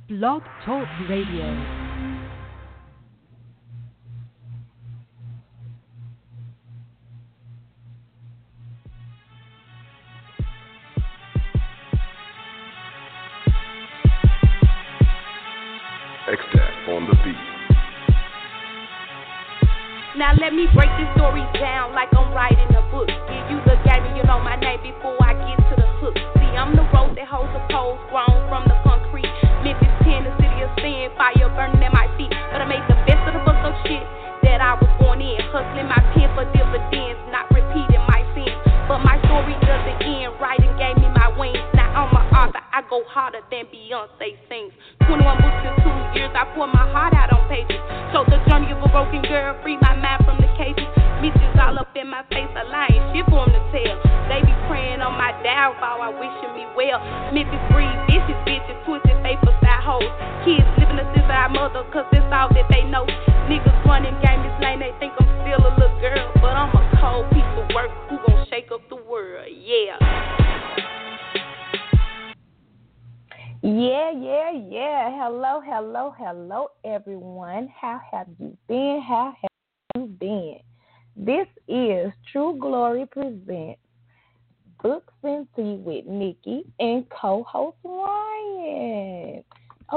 Blog Talk Radio. X-Tap on the beat. Now let me break this story down like I'm writing a book. Yeah, you look at me, you know my name before I get to the hook. See, I'm the road that holds the poles grown from the concrete. Memphis 10, the city of sin, fire burning at my feet. But I made the best of the fucked up shit that I was born in. Hustling my pen for dividends, not repeating my sins. But my story doesn't end, writing gave me my wings. Now I'm an author, I go harder than Beyonce sings. 21 books in 2 years, I pour my heart out on pages. Show the journey of a broken girl, free my mind from the cages. Bitches all up in my face, a lying shit for them to tell. They be praying on my downfall, I wishing me well. Memphis breed vicious bitches, twisted faith beside hoes. Kids living a sister mother, cause that's all that they know. Niggas running game this lane, they think I'm still a little girl. But I'm a cold piece of work, who gon' shake up the world, yeah. Hello, everyone. How have you been? How have you been? This is True Glory Presents Books and Tea with Nikki and co-host Ryan.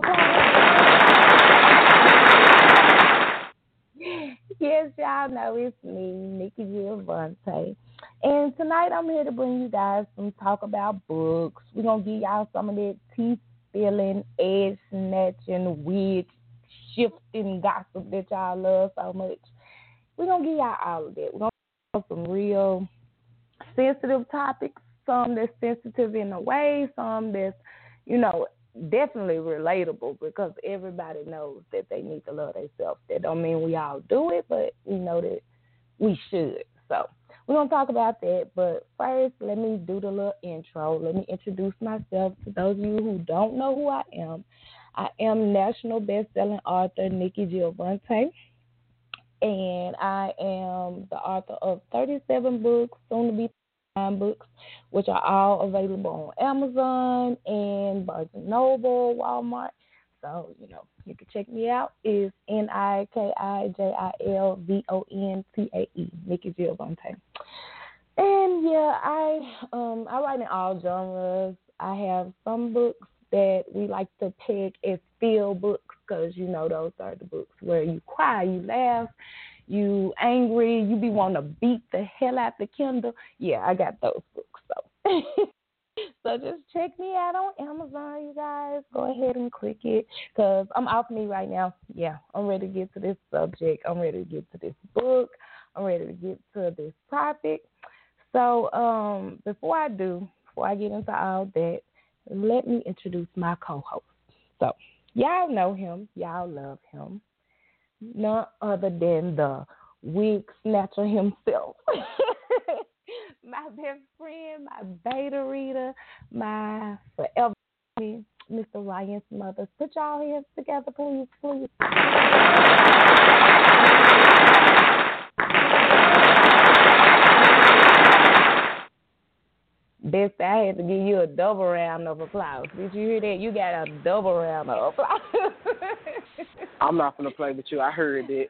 Yes, y'all know it's me, Nikki Giovanni. And tonight I'm here to bring you guys some talk about books. We're going to give y'all some of that teeth-filling, edge-snatching, wig-shifting gossip that y'all love so much. We're going to give y'all all of that. We're going to talk some real sensitive topics, some that's sensitive in a way, some that's, definitely relatable because everybody knows that they need to love themselves. That don't mean we all do it, but we know that we should. So we're going to talk about that, but first, let me do the little intro. Let me introduce myself to those of you who don't know who I am. I am national best-selling author Nikki Giovanni, and I am the author of 37 books, soon to be 9 books, which are all available on Amazon and Barnes & Noble, Walmart. So, you can check me out. It's NIKIJILVONTAE, Nikki Giovanni. And I write in all genres. I have some books that we like to peg as feel books because, those are the books where you cry, you laugh, you angry, you be wanting to beat the hell out the Kindle. Yeah, I got those books. So so just check me out on Amazon, you guys. Go ahead and click it because I'm off me right now. Yeah, I'm ready to get to this subject. I'm ready to get to this book. I'm ready to get to this topic. So before I get into all that, let me introduce my co-host. So y'all know him. Y'all love him. None other than the wig snatcher himself. My best friend, my beta reader, my forever me, Mr. Ryan Smothers. Put y'all hands together, please. Bestie, I had to give you a double round of applause. Did you hear that? You got a double round of applause. I'm not going to play with you. I heard it.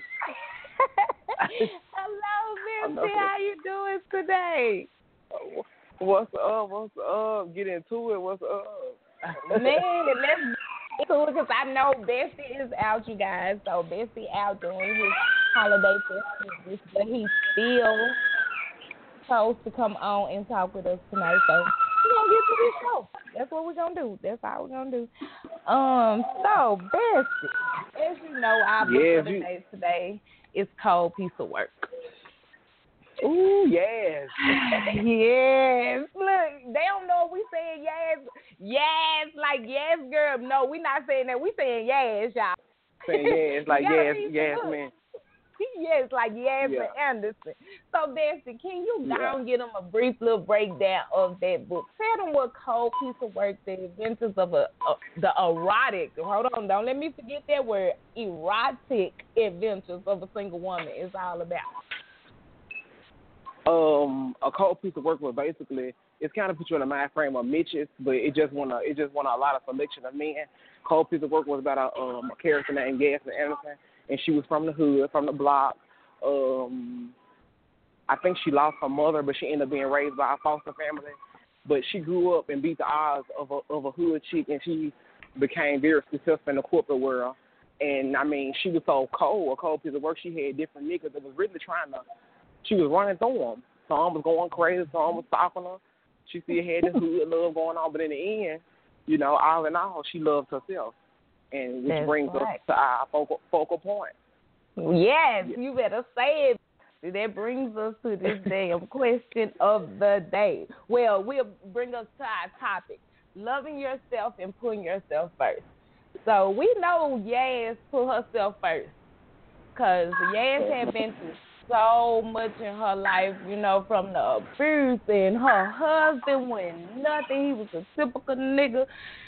Hello, Bestie. How you doing today? What's up? Get into it. What's up? Man, let's get into it because I know Bestie is out, you guys. So Bestie out doing his holiday festivities, but he still chose to come on and talk with us tonight. So we're going to get to this show. That's what we're going to do. That's all we're going to do. So, Bestie, as you know, our book for the day today is Cold Piece of Work. Ooh, yes. Yes. Look, they don't know if we saying yes. Yes, like yes, girl. No, we not saying that. We saying yes, y'all. Saying yes, like yes, man. Yes, like Yasmin Anderson. So, Bessie, can you go and give them a brief little breakdown of that book? Tell them what Cold Piece of Work, the adventures of the erotic, hold on, don't let me forget that word, erotic adventures of a single woman is all about. A Cold Piece of Work was basically it's kind of put you in the mind frame of Mitch's, but it just won a lot of selection of men. Cold Piece of Work was about a character named Gaston Anderson, and she was from the hood, from the block. I think she lost her mother, but she ended up being raised by a foster family. But she grew up and beat the odds of a hood chick, and she became very successful in the corporate world. And, I mean, she was so cold, a cold piece of work. She had different niggas that was really she was running through them. Some was going crazy, some was stalking her. She still had this hood love going on, but in the end, you know, all in all, she loved herself. And which brings us to our focal point. Yes, you better say it. That brings us to this damn question of the day. Well, we'll bring us to our topic, loving yourself and putting yourself first. So we know Yaz put herself first because Yaz had been through so much in her life, you know, from the abuse, and her husband wasn't nothing. He was a typical nigga.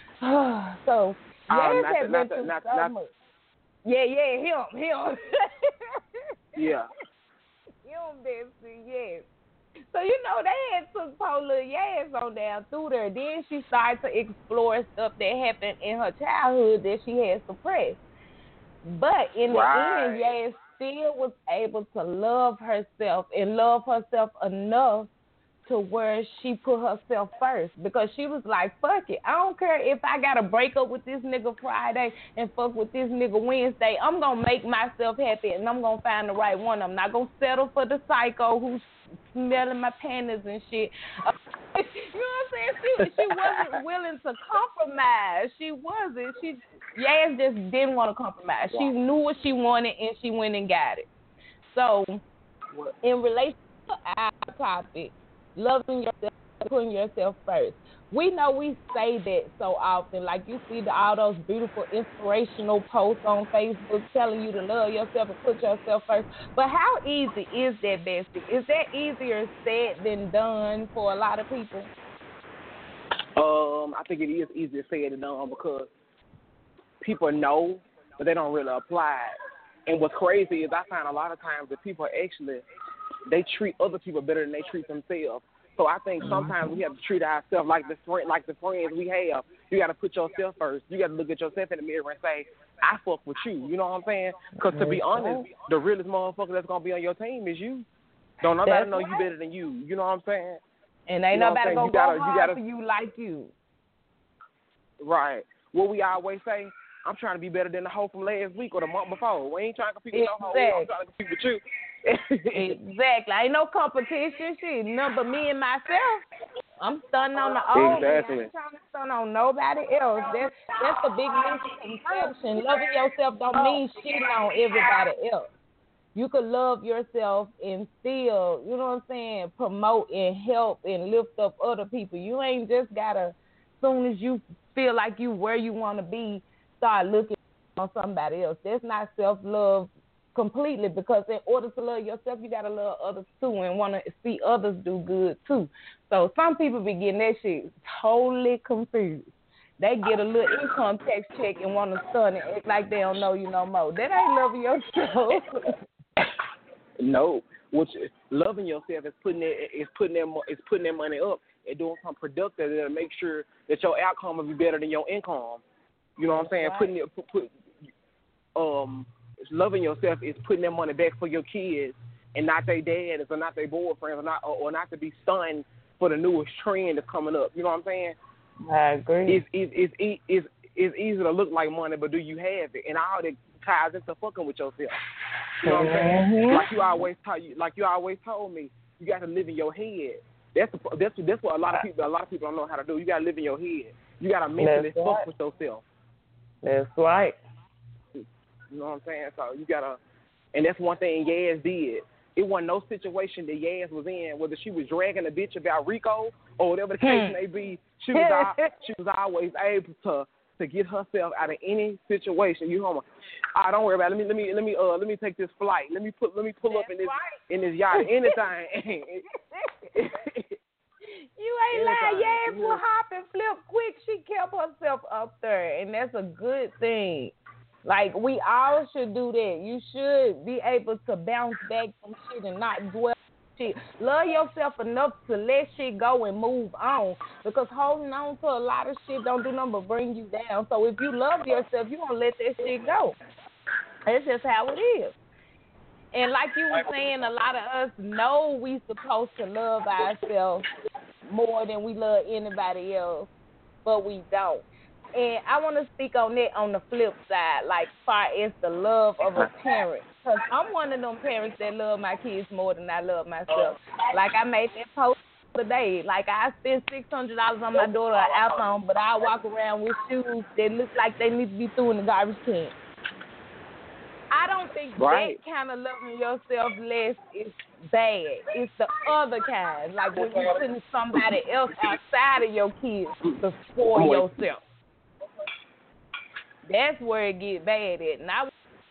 So Yaz had been through so much. Yeah, him. Yeah. Him, Bessie, yes. So, you know, they had took poor little Yaz on down through there. Then she started to explore stuff that happened in her childhood that she had suppressed. But in the end, Yaz still was able to love herself and love herself enough to where she put herself first, because she was like, fuck it. I don't care if I got to break up with this nigga Friday and fuck with this nigga Wednesday. I'm going to make myself happy, and I'm going to find the right one. I'm not going to settle for the psycho who's smelling my panties and shit. You know what I'm saying? She wasn't willing to compromise. She wasn't. Yaz just didn't want to compromise. She knew what she wanted, and she went and got it. So, in relation to our topic, loving yourself, putting yourself first. We know we say that so often. Like, you see all those beautiful inspirational posts on Facebook telling you to love yourself and put yourself first. But how easy is that, Bessie? Is that easier said than done for a lot of people? I think it is easier said than done because people know, but they don't really apply it. And what's crazy is I find a lot of times that people actually, they treat other people better than they treat themselves. So I think sometimes we have to treat ourselves like the friends we have. You got to put yourself first. You got to look at yourself in the mirror and say, I fuck with you. You know what I'm saying? Because to be honest, the realest motherfucker that's going to be on your team is you. Don't nobody know you better than you. You know what I'm saying? And ain't nobody going to go hard for you like you. Right. What we always say, I'm trying to be better than the hoe from last week or the month before. We ain't trying to compete with no hoe. I'm trying to compete with you. Exactly. Ain't no competition. Shit, none but me and myself. I'm stunning on the old. Exactly. I ain't trying to stun on nobody else. That's the big misconception. Loving yourself don't mean shitting on everybody else. You could love yourself and still, you know what I'm saying, promote and help and lift up other people. You ain't just gotta, as soon as you feel like you where you want to be, start looking on somebody else. That's not self-love completely, because in order to love yourself, you got to love others too and want to see others do good too. So some people be getting that shit totally confused. They get a little income tax check and want to stun and act like they don't know you no more. That ain't loving yourself. No. Loving yourself is putting that money up and doing something productive to make sure that your outcome will be better than your income. You know what I'm saying? Right. Loving yourself is putting that money back for your kids and not their dads or not their boyfriends or not to be stunned for the newest trend that's coming up. You know what I'm saying? I agree. It's easy to look like money, but do you have it? And all that ties into fucking with yourself. You know what I'm saying? Like you always told me, you got to live in your head. That's what a lot of people don't know how to do. You got to live in your head. You got to mentally fuck with yourself. That's right. You know what I'm saying? So you gotta, and that's one thing Yaz did. It wasn't no situation that Yaz was in, whether she was dragging a bitch about Rico or whatever the case may be. She was always able to get herself out of any situation. You know, don't worry about it. Let me take this flight. Let me pull up in this yacht anytime. You ain't lying. Yaz will hop and flip quick. She kept herself up there, and that's a good thing. Like, we all should do that. You should be able to bounce back from shit and not dwell shit. Love yourself enough to let shit go and move on. Because holding on to a lot of shit don't do nothing but bring you down. So if you love yourself, you gonna let that shit go. That's just how it is. And like you were saying, a lot of us know we supposed to love ourselves more than we love anybody else, but we don't. And I want to speak on that on the flip side, like far as the love of a parent. Because I'm one of them parents that love my kids more than I love myself. Like I made that post the other day. Like I spent $600 on my daughter an iPhone, but I walk around with shoes that look like they need to be thrown in the garbage can. I don't think that kind of loving yourself less is bad. It's the other kind, like when you're putting somebody else outside of your kids to spoil yourself. That's where it gets bad at. And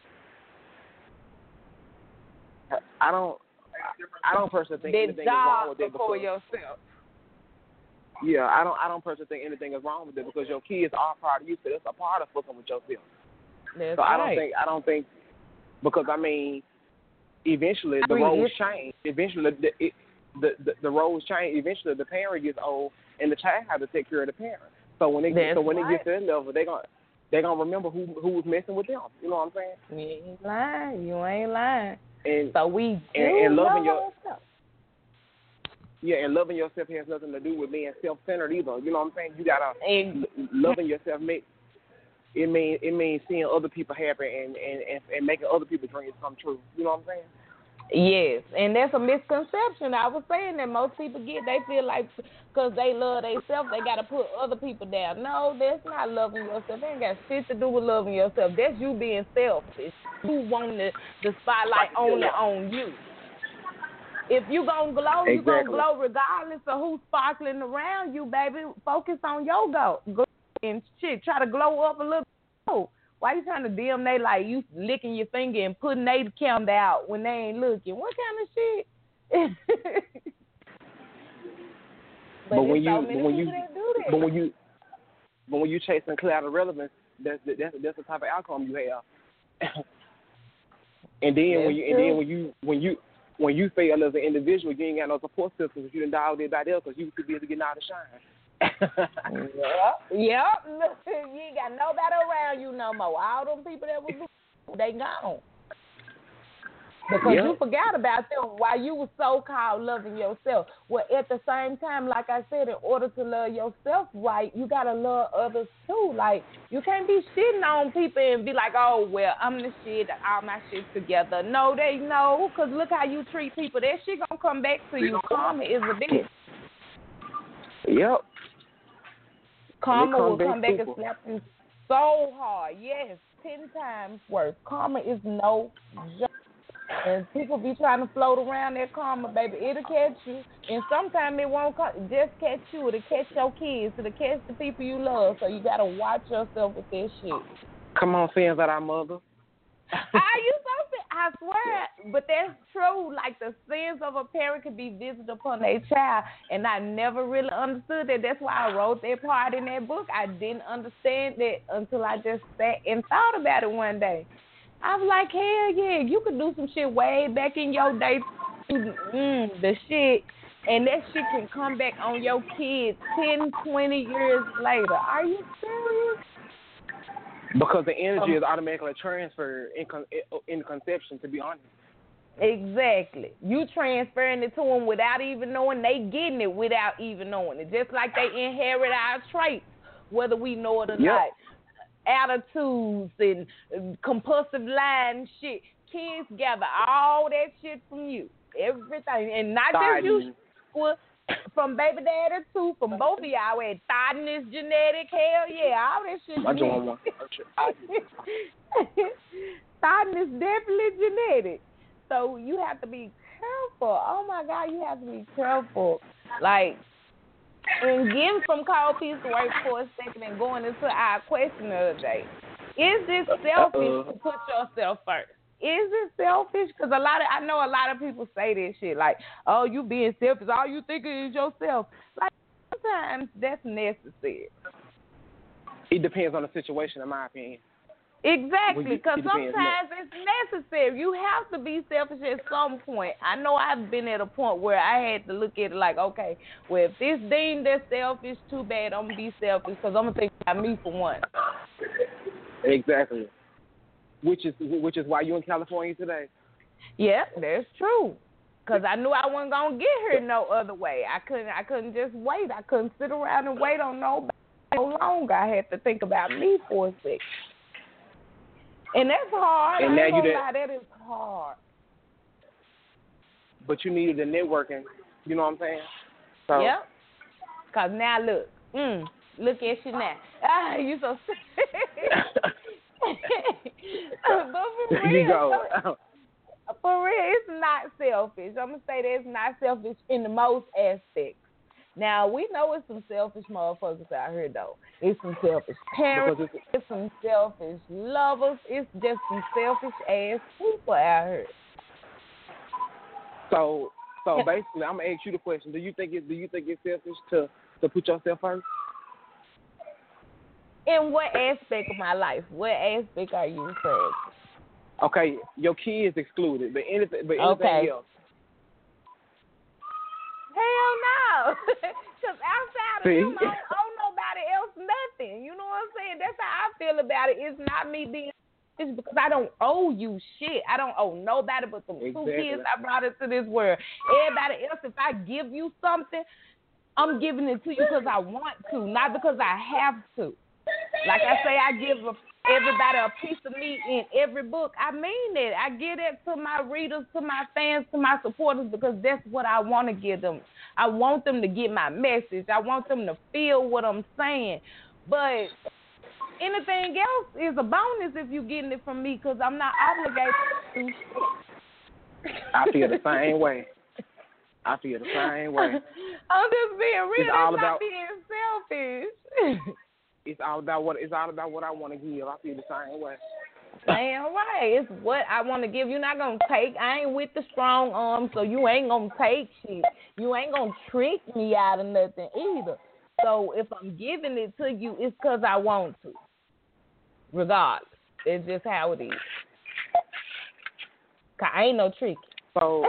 I don't personally think anything is wrong with it for yourself. Yeah, I don't personally think anything is wrong with it because your kids are part of you, so it's a part of fucking with yourself. That's so right. I don't think because I mean, eventually the roles change. Eventually the roles change. Eventually the parent gets old and the child has to take care of the parent. So when they get to that level, they're gonna remember who was messing with them. You know what I'm saying? You ain't lying. You ain't lying. And so we and loving yourself. Yeah, and loving yourself has nothing to do with being self-centered either. You know what I'm saying? You gotta loving yourself it means seeing other people happy and making other people's dreams come true. You know what I'm saying? Yes, and that's a misconception. I was saying that most people they feel like because they love themselves, they got to put other people down. No, that's not loving yourself. That ain't got shit to do with loving yourself. That's you being selfish. You want the spotlight only on you. If you going to glow, you going to glow regardless of who's sparkling around you, baby. Focus on your goal and shit. Try to glow up a little bit. Why you trying to dim they like you licking your finger and putting their camera out when they ain't looking? What kind of shit? but when you chasing cloud of relevance, that's the type of outcome you have. and then when you fail as an individual, you ain't got no support system because you didn't die with everybody else because you too busy getting out of shine. Yep. You ain't got nobody around you no more. All them people that was they gone. Because you forgot about them while you was so-called loving yourself. Well, at the same time, like I said, in order to love yourself right, you got to love others too. Like, you can't be shitting on people and be like, oh, well, I'm the shit, all my shit together. No, they know, because look how you treat people. That shit going to come back to you. Karma is a bitch. Yep. Karma will come back and slap you so hard. Yes, 10 times worse. Karma is no joke. And people be trying to float around that karma, baby. It'll catch you. And sometimes it won't just catch you. It'll catch your kids. It'll catch the people you love. So you got to watch yourself with this shit. Come on, sins that our mother. I swear, but that's true. Like, the sins of a parent can be visited upon their child, and I never really understood that. That's why I wrote that part in that book. I didn't understand that until I just sat and thought about it one day. I was like, hell yeah, you could do some shit way back in your day, the shit, and that shit can come back on your kids 10, 20 years later. Are you serious? Because the energy is automatically transferred in conception, to be honest. Exactly. You transferring it to them without even knowing. They getting it without even knowing it. Just like they inherit our traits, whether we know it or not. Attitudes and compulsive lying shit. Kids gather all that shit from you. Everything. And not just you. From baby daddy too, from both of y'all, had thyroidness, genetic, hell yeah, all that shit. Thyroidness definitely genetic. So you have to be careful. Oh my God, you have to be careful. Like, and give some cold piece of work for a second and going into our question of the day. Is this selfish to put yourself first? Is it selfish? Because I know a lot of people say this shit like, oh, you being selfish. All you think is yourself. Like, sometimes that's necessary. It depends on the situation, in my opinion. Exactly, Well, because it depends, sometimes it's necessary. You have to be selfish at some point. I know I've been at a point where I had to look at it like, okay, well, if this deemed as selfish, too bad, I'm going to be selfish because I'm going to think about me for once. Exactly. Which is why you in California today. Yeah, that's true. Because I knew I wasn't going to get here no other way. I couldn't just wait. I couldn't sit around and wait on nobody no longer. I had to think about me for a second. And that's hard. And I now ain't you gonna lie, that is hard. But you needed the networking. You know what I'm saying? So, Yep. Because now look at you now. You so but for there real, you go. For real, it's not selfish. I'm going to say that it's not selfish in the most aspects. Now, we know it's some selfish motherfuckers out here, though. It's some selfish parents. It's some selfish lovers. It's just some selfish-ass people out here. So basically, I'm gonna ask you the question: Do you think it's selfish to put yourself first? In what aspect of my life? What aspect are you referring to? Okay, your kids excluded, but anything Okay. else. Hell no. Because outside of them, I don't owe nobody else nothing. You know what I'm saying? That's how I feel about it. It's not me being selfish because I don't owe you shit. I don't owe nobody but the two kids I brought into this world. Everybody else, if I give you something, I'm giving it to you because I want to, not because I have to. Like I say, I give everybody a piece of me in every book. I mean that. I give it to my readers, to my fans, to my supporters because that's what I want to give them. I want them to get my message. I want them to feel what I'm saying. But anything else is a bonus if you're getting it from me because I'm not obligated to. I feel the same way. I'm just being real. It's all about being selfish. It's all about what I want to give. I feel the same way. Damn right. It's what I want to give. You're not going to take. I ain't with the strong arm, so you ain't going to take shit. You ain't going to trick me out of nothing either. So if I'm giving it to you, it's because I want to. Regardless. It's just how it is. Cause I ain't no trick. So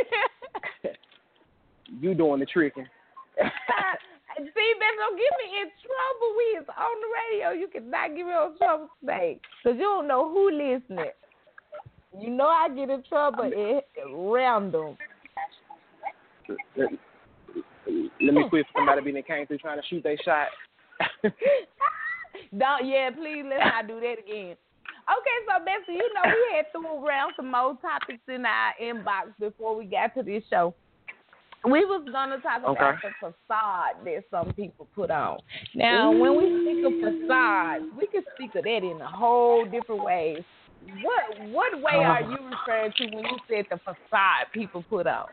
you doing the tricking. See, man, don't get me in trouble. We is on the radio. You cannot get me in trouble today. Because you don't know who listening. You know I get in trouble at random. Let me quit for somebody being came through trying to shoot their shot. Please, let's not do that again. Okay, so, Bessie, you know we had threw around some more topics in our inbox before we got to this show. We was going to talk about the facade that some people put on. Now, when we speak of facade, we can speak of that in a whole different ways. What way are you referring to when you said the facade people put on?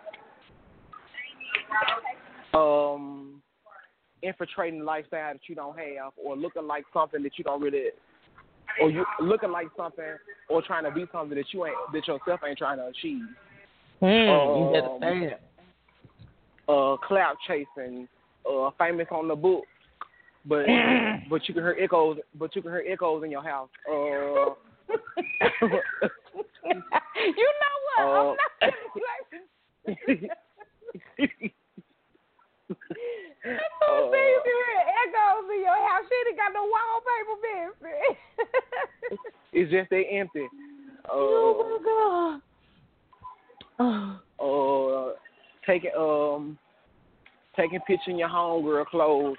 Infiltrating the lifestyle that you don't have, or looking like something that you don't really, or you looking like something, or trying to be something that yourself ain't trying to achieve. You better say it. Clout chasing, famous on the book, but you can hear echoes. But you can hear echoes in your house. You know what? I'm not you can hear echoes in your house. She ain't got no wallpaper, Bessie. It's just they empty. Oh my God. Taking pictures in your homegirl clothes,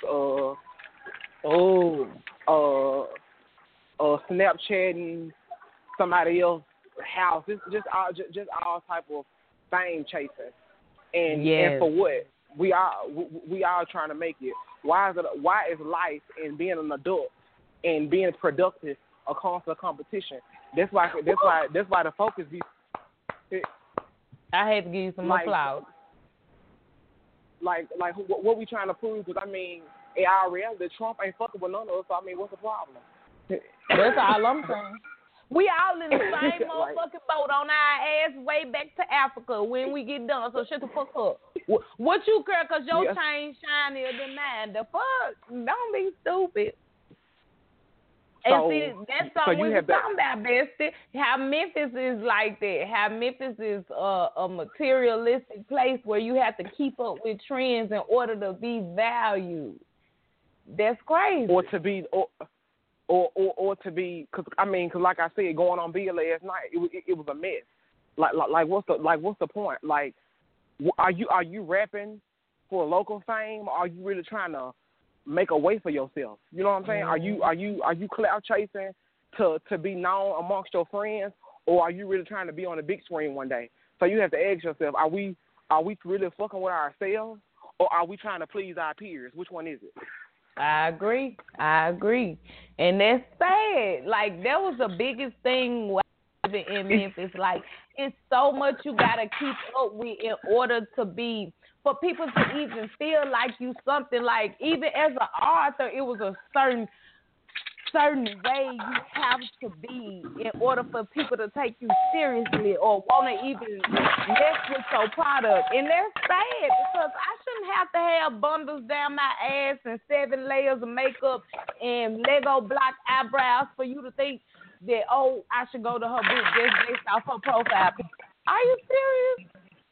Snapchatting somebody else's house. It's just all type of fame chasing, and for what? We all trying to make it. Why is life and being an adult and being productive a constant competition? That's why the focus be. I had to give you some more flowers. Like what we trying to prove? Because I mean, in our reality, Trump ain't fucking with none of us. So I mean, what's the problem? That's all I'm saying. We all in the same motherfucking boat on our ass way back to Africa when we get done. So shut the fuck up. What you care? Cause your chain shinier than mine. The fuck? Don't be stupid. And see, that's something we were talking about, Bestie. How Memphis is like that. How Memphis is a materialistic place where you have to keep up with trends in order to be valued. That's crazy. Or to be, or to be, because like I said, going on Bill last night, it was a mess. Like what's the point? Like, are you rapping for local fame? Or are you really trying to make a way for yourself? You know what I'm saying? Mm-hmm. Are you clout chasing to be known amongst your friends, or are you really trying to be on the big screen one day? So you have to ask yourself: Are we really fucking with ourselves, or are we trying to please our peers? Which one is it? I agree. And that's sad. Like, that was the biggest thing when I was in Memphis. Like, it's so much you got to keep up with in order to be, for people to even feel like you something. Like, even as an author, it was a certain way you have to be in order for people to take you seriously or want to even mess with your product. And that's sad, because I shouldn't have to have bundles down my ass and 7 layers of makeup and Lego block eyebrows for you to think that, oh, I should go to her book just based off her profile. Are you serious?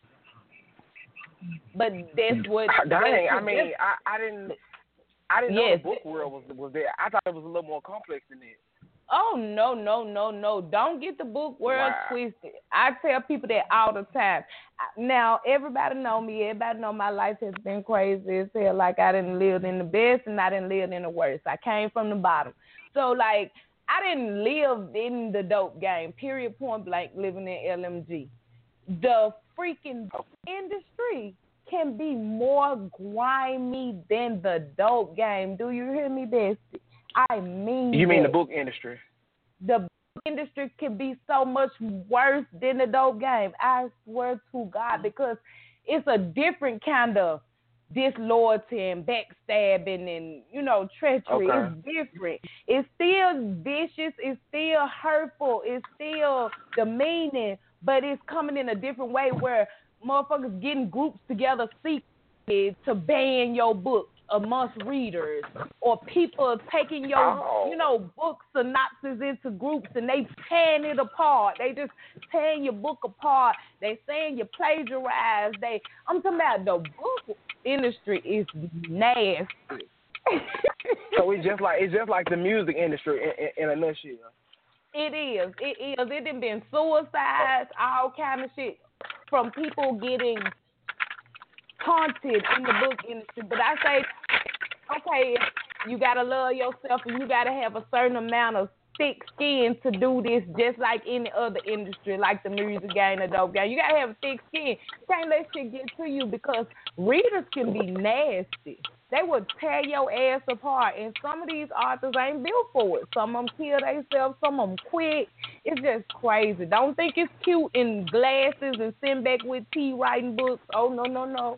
But that's what. Dang, I didn't know the book world was there. I thought it was a little more complex than that. Oh, no. Don't get the book world twisted. I tell people that all the time. Now, everybody know me. Everybody know my life has been crazy as hell. Like, I didn't live in the best and I didn't live in the worst. I came from the bottom. So, like, I didn't live in the dope game, period, point blank, living in LMG. The freaking industry can be more grimy than the dope game. Do you hear me, Bestie? I mean, you mean the book industry? The book industry can be so much worse than the dope game. I swear to God, because it's a different kind of disloyalty and backstabbing and, treachery. Okay. It's different. It's still vicious. It's still hurtful. It's still demeaning, but it's coming in a different way where motherfuckers getting groups together secretly to ban your book amongst readers, or people taking your, book synopsis into groups and they tearing it apart. They just tearing your book apart. They saying you plagiarized. I'm talking about the book industry is nasty. So it's just like the music industry in a nutshell. It is. It done been suicides, all kind of shit, from people getting haunted in the book industry. But I say, okay, you got to love yourself and you got to have a certain amount of thick skin to do this, just like any other industry, like the music game, the dope game. You got to have a thick skin. You can't let shit get to you, because readers can be nasty. They will tear your ass apart, and some of these authors ain't built for it. Some of them kill themselves, some of them quit. It's just crazy. Don't think it's cute in glasses and sitting back with tea writing books. Oh, no.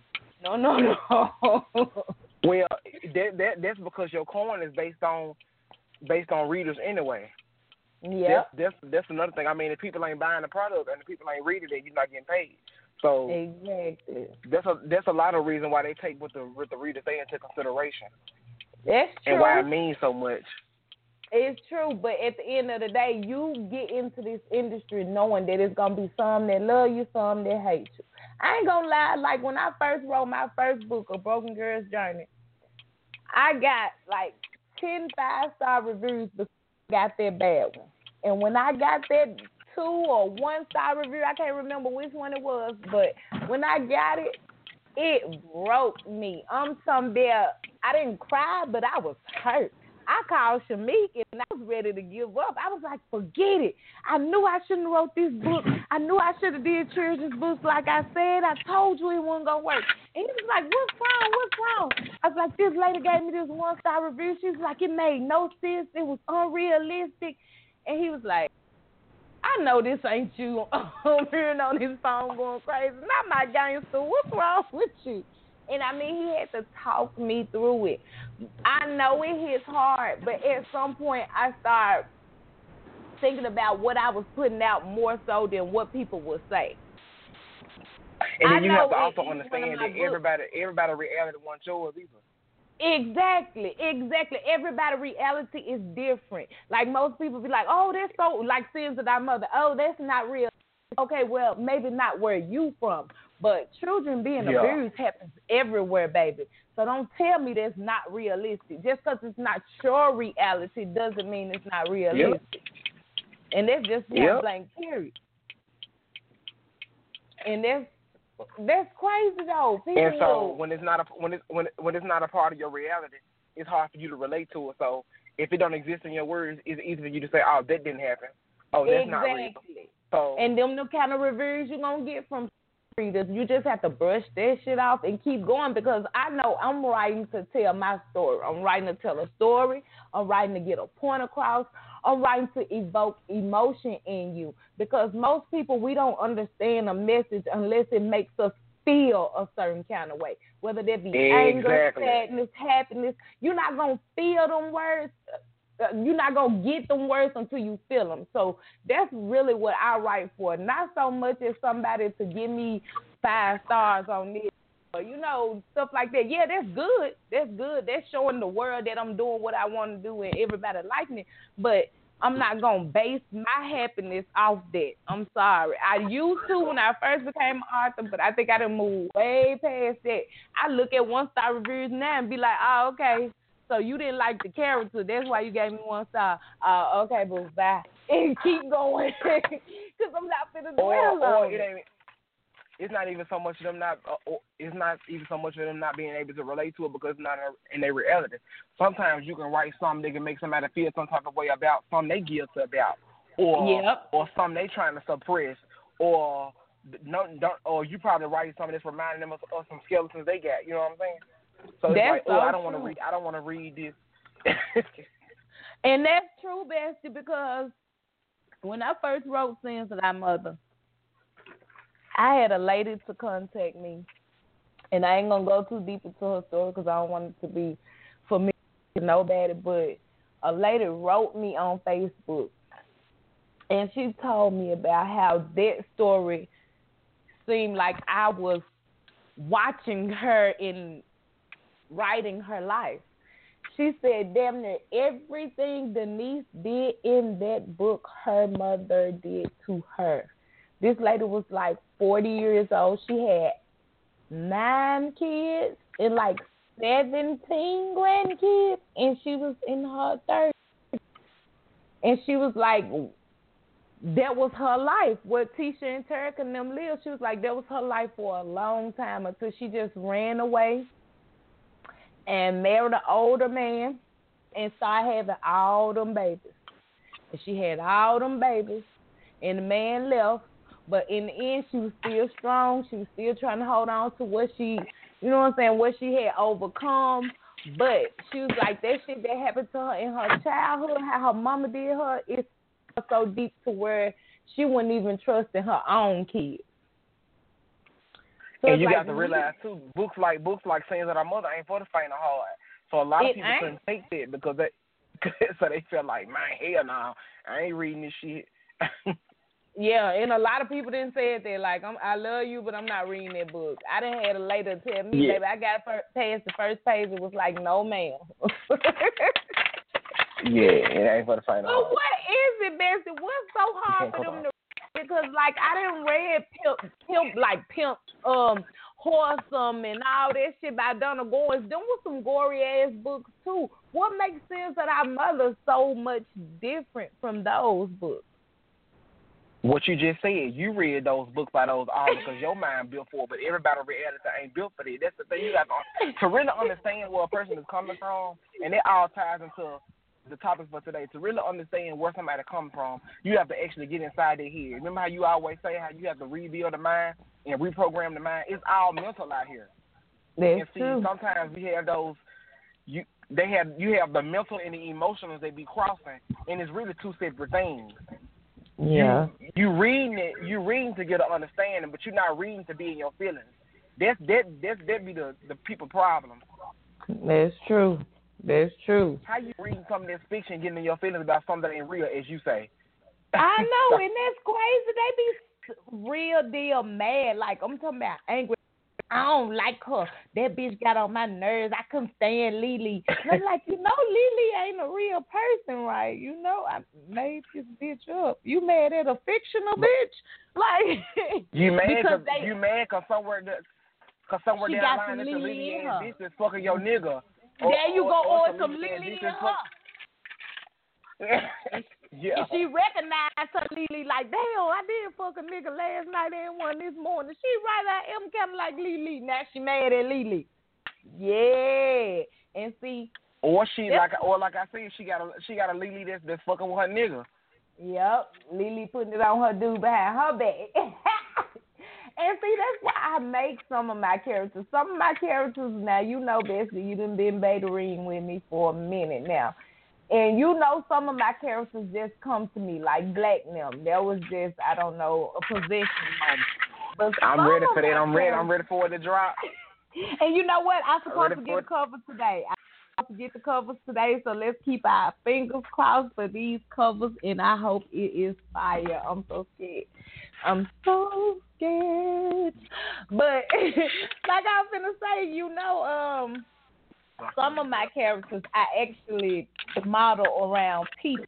Well, that's because your coin is based on readers anyway. Yeah. That's another thing. I mean, if people ain't buying the product and the people ain't reading it, you're not getting paid. So exactly. That's a lot of reason why they take what the readers say into consideration. That's true. And why it means so much. It's true, but at the end of the day, you get into this industry knowing that it's gonna be some that love you, some that hate you. I ain't gonna lie. Like, when I first wrote my first book, A Broken Girl's Journey, I got like 10 5-star reviews before I got that bad one. And when I got that 2 or 1-star review, I can't remember which one it was, but when I got it, it broke me. I'm talking about, I didn't cry, but I was hurt. I called Shamik and I was ready to give up. I was like, forget it. I knew I shouldn't have wrote this book. I knew I should have did children's books like I said. I told you it wasn't going to work. And he was like, what's wrong? I was like, this lady gave me this 1-star review. She was like, it made no sense. It was unrealistic. And he was like, I know this ain't you hearing on his phone going crazy. Not my gangster. What's wrong with you? And I mean, he had to talk me through it. I know it hits hard, but at some point I started thinking about what I was putting out more so than what people would say. And then you have to also understand that everybody reality wants yours either. Exactly. Everybody's reality is different. Like most people be like, oh, that's so, like Sins of Thy Mother. Oh, that's not real. Okay, well, maybe not where you from, but children being abused happens everywhere, baby. So don't tell me that's not realistic. Just because it's not your reality doesn't mean it's not realistic. And that's just point blank period. And that's crazy though. People and so when it's not a part of your reality, it's hard for you to relate to it. So if it don't exist in your words, it's easy for you to say, "Oh, that didn't happen. Oh, that's not real." So and them the kind of reviews you're gonna get from readers. You just have to brush that shit off and keep going, because I know I'm writing to tell my story. I'm writing to tell a story. I'm writing to get a point across. I'm writing to evoke emotion in you, because most people, we don't understand a message unless it makes us feel a certain kind of way, whether that be anger, sadness, happiness. You're not going to feel them words. You're not going to get them words until you feel them. So that's really what I write for. Not so much as somebody to give me 5 stars on this, or, stuff like that. Yeah, that's good. That's good. That's showing the world that I'm doing what I want to do and everybody liking it. But I'm not going to base my happiness off that. I'm sorry. I used to when I first became an author, but I think I done moved way past that. I look at 1-star reviews now and be like, oh, okay, so you didn't like the character. That's why you gave me 1 star. Okay, boo, bye. And keep going. Because I'm not finna dwell on it. It's not even so much of them not. It's not even so much of them not being able to relate to it because it's not in their reality. Sometimes you can write something that can make somebody feel some type of way about something they guilty about, or something they trying to suppress, or you probably write something that's reminding them of some skeletons they got. You know what I'm saying? So it's like, I don't want to read. I don't want to read this. And that's true, Bestie, because when I first wrote Sins of Thy Mother, I had a lady to contact me, and I ain't going to go too deep into her story because I don't want it to be for me to know about it, but a lady wrote me on Facebook, and she told me about how that story seemed like I was watching her in writing her life. She said damn near everything Denise did in that book, her mother did to her. This lady was like 40 years old. She had 9 kids and like 17 grandkids, and she was in her 30s. And she was like, that was her life. Where Tisha and Tarek and them lived, she was like, that was her life for a long time until she just ran away and married an older man and started having all them babies. And she had all them babies, and the man left. But in the end, she was still strong. She was still trying to hold on to what she, what she had overcome. But she was like, that shit that happened to her in her childhood, how her mama did her, it's so deep to where she wouldn't even trust in her own kids. So and you got to realize, too, books like Sins of Thy Mother ain't for the faint of heart. So a lot of people couldn't take that because they felt like, man, hell no, I ain't reading this shit. Yeah, and a lot of people didn't say it there. Like, I love you, but I'm not reading that book. I done had a lady tell me, baby, I got past the first page. It was like, no, ma'am. It ain't for the faint of heart. But what is it, Bessie? What's so hard for them to read? Because, like, I done read Pimp, Wholesome and all that shit by Donna Goins. Them was some gory-ass books, too. What makes Sins of Thy Mother so much different from those books? What you just said, you read those books by those authors because your mind built for it, but everybody reality ain't built for that. That's the thing you got to really understand where a person is coming from, and it all ties into the topics for today. To really understand where somebody comes from, you have to actually get inside their head. Remember how you always say how you have to rebuild the mind and reprogram the mind? It's all mental out here. That's true. Sometimes we have those. You have the mental and the emotional they be crossing, and it's really 2 separate things. Yeah. You reading to get an understanding, but you're not reading to be in your feelings. That be the people problem. That's true. How you reading something that's fiction, getting in your feelings about something that ain't real, as you say? I know, and that's crazy. They be real deal mad. Like, I'm talking about angry. I don't like her. That bitch got on my nerves. I couldn't stand Lily. And I'm like, Lily ain't a real person, right? I made this bitch up. You mad at a fictional bitch? Like, you mad because somewhere down the line, it's a Lily ass bitch that's fucking your nigga. There you go, or some Lily in her. Yeah. And she recognized her Lily like, damn, I did fuck a nigga last night and one this morning. She right, I am kind of like Lily. Now she mad at Lily. Yeah. And see. Or like I said, she got a Lily that's fucking with her nigga. Yep. Lily putting it on her dude behind her back. And see, that's why I make some of my characters. Some of my characters now, Bessie, you done been beta-ring with me for a minute now. And some of my characters just come to me like Black them. That was just, I don't know, a possession moment. But I'm ready for that. I'm ready for it to drop. And you know what? I'm supposed to get the covers today. I'm supposed to get the covers today, so let's keep our fingers crossed for these covers, and I hope it is fire. I'm so scared. But like I was gonna say, some of my characters I actually model around people.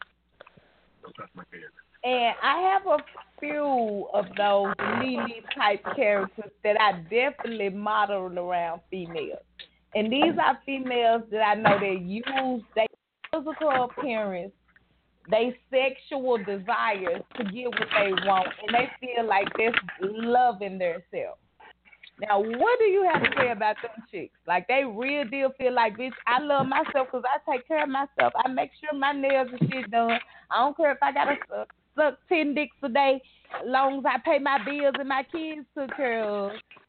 And I have a few of those Lily type characters that I definitely modeled around females. And these are females that I know that use their physical appearance, their sexual desires to get what they want, and they feel like they're loving themselves. Now, what do you have to say about them chicks? Like, they real deal feel like, bitch, I love myself because I take care of myself. I make sure my nails and shit done. I don't care if I got to suck 10 dicks a day, as long as I pay my bills and my kids took care of.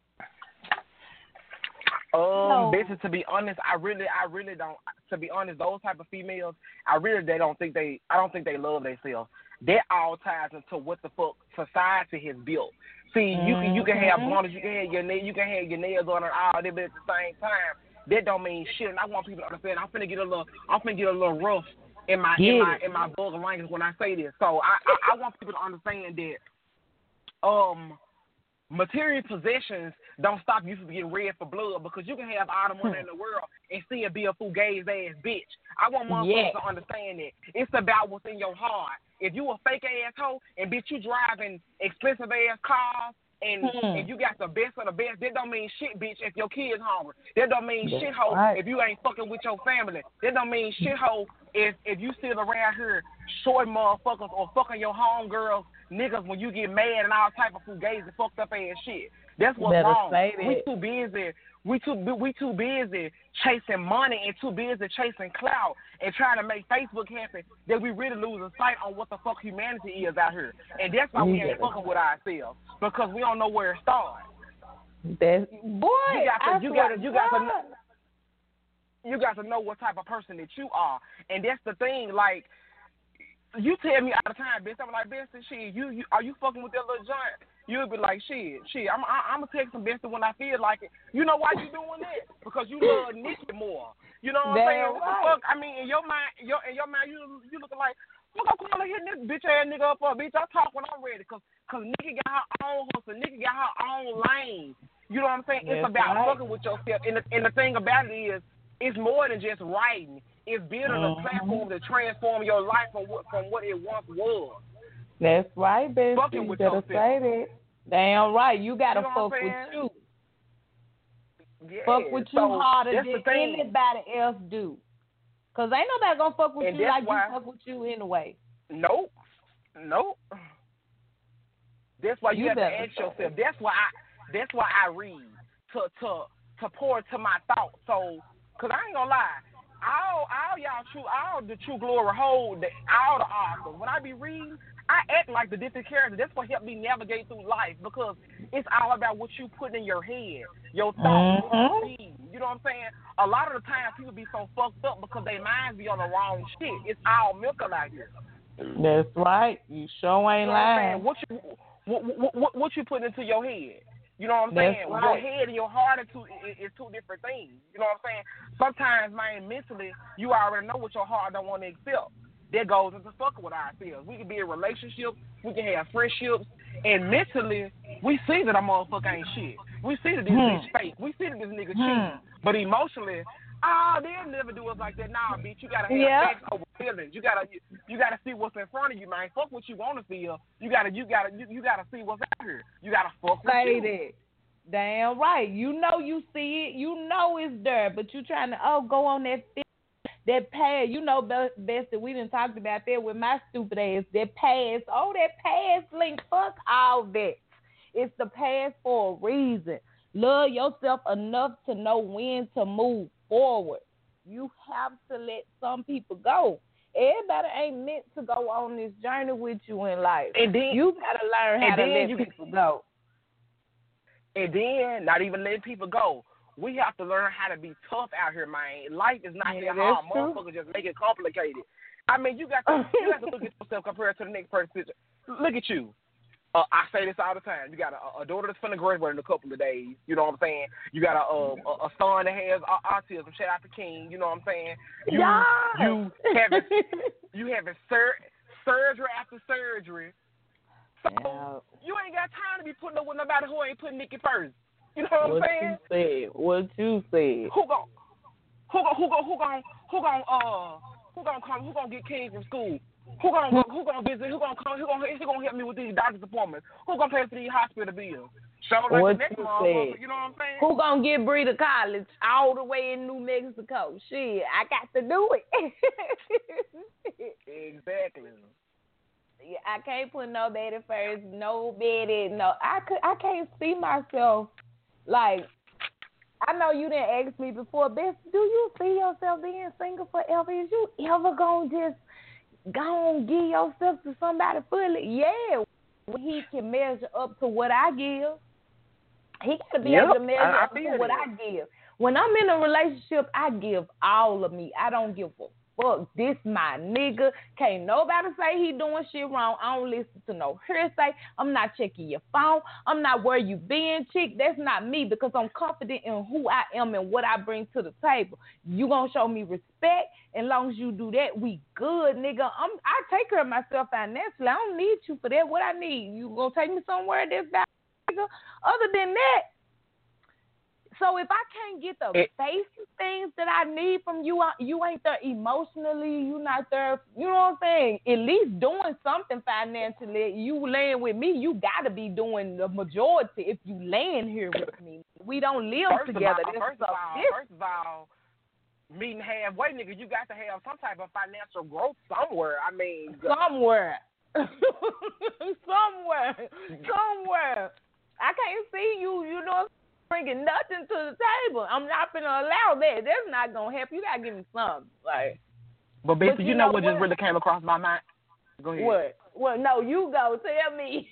Bitches, to be honest, I really don't. To be honest, those type of females, I don't think they love themselves. That all ties into what the fuck society has built. See, you can have blondes, you can have your nails on and all that, but at the same time, that don't mean shit. And I want people to understand. I'm finna get a little rough in my vulgar language when I say this. So I want people to understand that material possessions don't stop you from getting red for blood, because you can have all the money in the world and still be a fugazi ass bitch. I want motherfuckers to understand that. It's about what's in your heart. If you a fake ass hoe and bitch you driving expensive ass cars and you got the best of the best, that don't mean shit, bitch, if your kid's hungry. That don't mean shit, hoe, if you ain't fucking with your family. That don't mean shit, hoe, if you still around here short motherfuckers or fucking your homegirls, niggas, when you get mad and all type of fugazi fucked up ass shit. That's what's wrong. We too busy chasing money and too busy chasing clout and trying to make Facebook happen that we really losing sight on what the fuck humanity is out here. And that's why we ain't fucking with ourselves, because we don't know where it starts. You got to know what type of person that you are, and that's the thing. Like, you tell me all the time, bitch. I'm like, bitch, shit, you are you fucking with that little giant? You'll be like, shit. I'm gonna text some bitch when I feel like it. You know why you doing that? Because you love Nikki more. You know what I'm saying? What the fuck? I mean, in your mind, you looking like, fuck, I'm calling here this bitch ass nigga up for, bitch. I talk when I'm ready, cause Nikki got her own hustle. Nikki got her own lane. You know what I'm saying? It's about fucking with yourself. And the thing about it is, it's more than just writing. It's building a platform to transform your life from what it once was. That's right, bitch. Fucking with yourself. Say that. Damn right. You gotta fuck with you. Yeah. Fuck with you harder than anybody else do. Cause ain't nobody gonna fuck with you like you fuck with you anyway. Nope. That's why you have to ask yourself. That's why I read to pour to my thoughts. So, cause I ain't gonna lie. All the True Glory hold all the authors. When I be reading, I act like the different characters. That's what helped me navigate through life, because it's all about what you put in your head, your thoughts, what you read. You know what I'm saying? A lot of the time, people be so fucked up because their minds be on the wrong shit. It's all milk out here. That's right. You sure ain't lying. What you put into your head? You know what I'm saying? Right. Your head and your heart is two different things. You know what I'm saying? Sometimes, man, mentally, you already know what your heart don't want to accept. That goes into fucking with ourselves. We can be in relationships, we can have friendships, and mentally, we see that a motherfucker ain't shit. We see that this bitch fake. We see that this nigga cheat. But emotionally, they'll never do us like that. Nah, bitch, you gotta have facts over feelings. You gotta see what's in front of you, man. Fuck what you wanna feel. You gotta see what's out here. You gotta fuck with you. That. Damn right. You know you see it. You know it's there, but you trying to go on that past. You know best that we done talked about that with my stupid ass. That past. Oh, that past link. Fuck all that. It's the past for a reason. Love yourself enough to know when to move forward. You have to let some people go. Everybody ain't meant to go on this journey with you in life. And then, you gotta learn how to let people go. And then, not even letting people go. We have to learn how to be tough out here, man. Life is not that hard. Motherfuckers just make it complicated. I mean, you got to look at yourself compared to the next person. Look at you. I say this all the time. You got a daughter that's finna graduate in a couple of days. You know what I'm saying? You got a son that has autism. Shout out to King. You know what I'm saying? You having surgery after surgery. So you ain't got time to be putting up with nobody who ain't putting Nikki first. You know what I'm saying? What you said. Who gonna get King from school? Who gonna visit? Who gonna help me with these doctor's appointments? Who gonna pay for these hospital bills? What you said. You know what I'm saying? Who gonna get Bree to college all the way in New Mexico? Shit, I got to do it. Exactly. Yeah, I can't put nobody first. Nobody. No, I can't see myself like. I know you didn't ask me before, Beth. Do you see yourself being single forever? Is you ever gonna just go and give yourself to somebody fully? Yeah, he can measure up to what I give. He got to be able to measure up to what I give. When I'm in a relationship, I give all of me. I don't give a fuck. This my nigga. Can't nobody say he doing shit wrong. I don't listen to no hearsay. I'm not checking your phone. I'm not where you been, chick. That's not me because I'm confident in who I am and what I bring to the table. You gonna show me respect. As long as you do that, we good, nigga. I take care of myself financially. I don't need you for that. What I need, you gonna take me somewhere that's bad, nigga? Other than that, so if I can't get the basic things that I need from you, you ain't there emotionally, you not there, you know what I'm saying? At least doing something financially. You laying with me, you got to be doing the majority if you laying here with me. We don't live together. First of all, meeting halfway, nigga, you got to have some type of financial growth somewhere. I mean, somewhere. Somewhere. I can't see you, you know, bringing nothing to the table. I'm not going to allow that. That's not going to help. You got to give me something. Like, but basically, you know what just really came across my mind? Go ahead. What? No, you go. Tell me.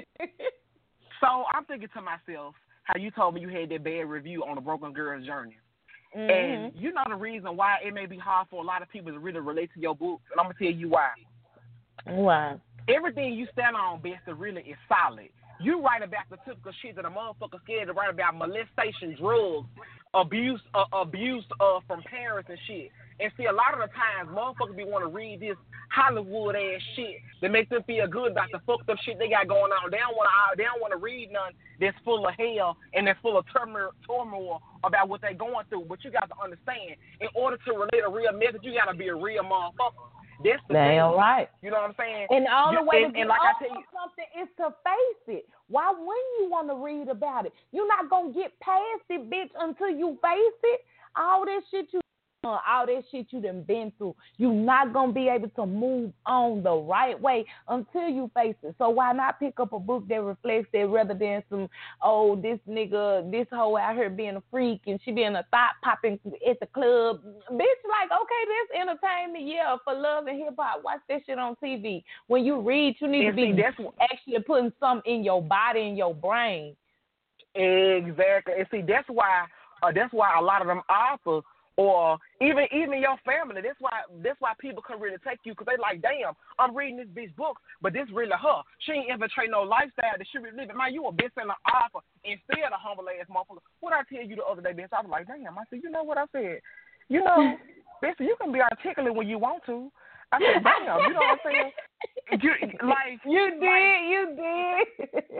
So I'm thinking to myself, how you told me you had that bad review on The Broken Girl's Journey. Mm-hmm. And you know the reason why it may be hard for a lot of people to really relate to your books, and I'm going to tell you why. Why? Everything you stand on, Bessie, really is solid. You write about the typical shit that a motherfucker scared to write about: molestation, drugs, abuse from parents and shit. And see, a lot of the times, motherfuckers be want to read this Hollywood ass shit that makes them feel good about the fucked up shit they got going on. They don't want to read none that's full of hell and that's full of turmoil about what they going through. But you got to understand, in order to relate a real message, you got to be a real motherfucker. That's the thing. Right. You know what I'm saying? And all the way to get like I tell you, something is to face it. Why wouldn't you want to read about it? You're not going to get past it, bitch, until you face it. All that shit you done been through, you're not going to be able to move on the right way until you face it. So why not pick up a book that reflects that rather than some, this nigga, this hoe out here being a freak and she being a thought popping at the club. Bitch, like, okay, this entertainment, yeah, for love and hip-hop. Watch that shit on TV. When you read, you need to be actually putting something in your body and your brain. Exactly. And see, that's why a lot of them authors, or even your family, that's why people can really take you, because they like, damn, I'm reading this bitch book, but this really her. She ain't infiltrate no lifestyle that she really living. Man, you a best-selling author instead of humble-ass motherfucker. What I tell you the other day, bitch, I was like, damn, I said, you know what I said? You know, bitch, you can be articulate when you want to. I said, damn, you know what I'm saying? You did.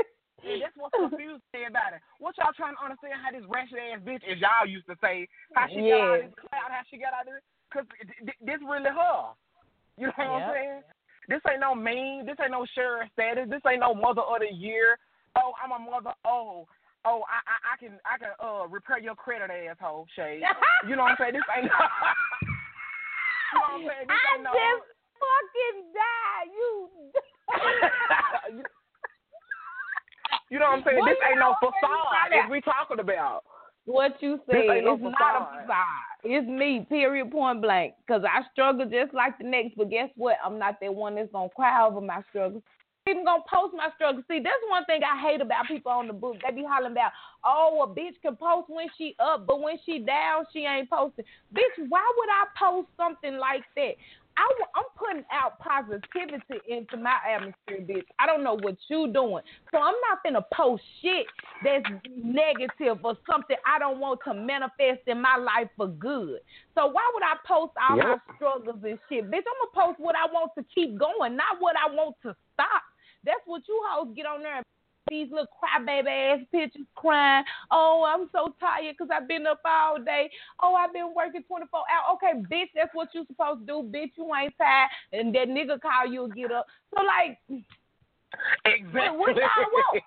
And that's what's confusing about it. What y'all trying to understand how this ratchet ass bitch, as y'all used to say, how she got out of this cloud, how she got out of this? Because this really her. You know what I'm saying? This ain't no mean. This ain't no sheriff status. This ain't no mother of the year. Oh, I'm a mother. Oh, I can repair your credit, asshole, Shay. You know what I'm saying? This ain't. You know what I'm saying? This ain't no. Just fucking die, you. You know what I'm saying? This ain't no facade. As we talking about. What you said, no it's not a facade. It's me, period, point blank. Because I struggle just like the next, but guess what? I'm not that one that's going to cry over my struggles. I'm even going to post my struggles. See, that's one thing I hate about people on the book. They be hollering about, oh, a bitch can post when she up, but when she down, she ain't posting. Bitch, why would I post something like that? I'm putting out positivity into my atmosphere, bitch. I don't know what you doing. So I'm not finna post shit that's negative or something I don't want to manifest in my life for good. So why would I post all my struggles and shit? Bitch, I'm going to post what I want to keep going, not what I want to stop. That's what you hoes get on there and these little crybaby ass pictures crying. Oh, I'm so tired because I've been up all day. Oh, I've been working 24 hours. Okay, bitch, that's what you supposed to do. Bitch, you ain't tired. And that nigga call you and get up. So, like, exactly. What y'all want?